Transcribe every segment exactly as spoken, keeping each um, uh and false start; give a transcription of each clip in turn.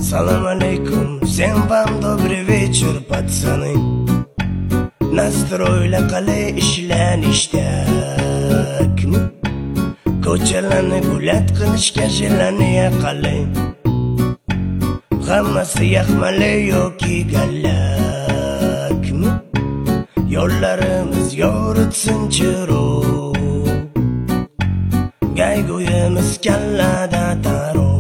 Салам алейкум, всем вам добрый вечер, пацаны. Настройla qalay ishlanishda-mi? Ko'chalarni gullat qilishga jelaniya qalay. Hammasi yaxmalay yoki gallakmi? Yo'llarimiz yoritsin chiroq, Gayguyimiz kallada taro.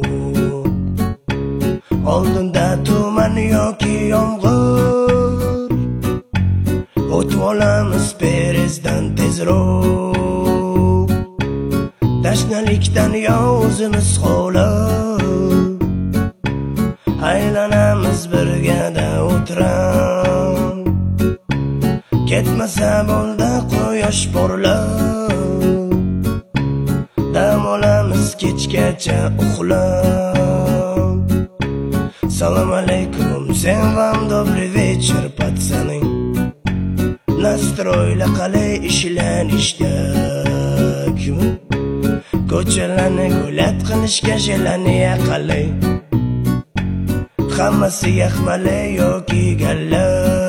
Oldinda tuman yoki yomg'ir, o'tib olamiz perezdan tezroq. Tashnalikdan yo o'zimiz xo'lab, aylanamiz birgada o'tirib. Ketmasa bo'ldi quyosh porlab, dam olamiz kechgacha uxlab. Салам алейкум, всем вам добрый вечер, пацаны. Настройla qalay ishlanishda-mi? Ko'chalarni gullat qilishga jelaniya qalay. Hammasi yaxmalay yoki galla.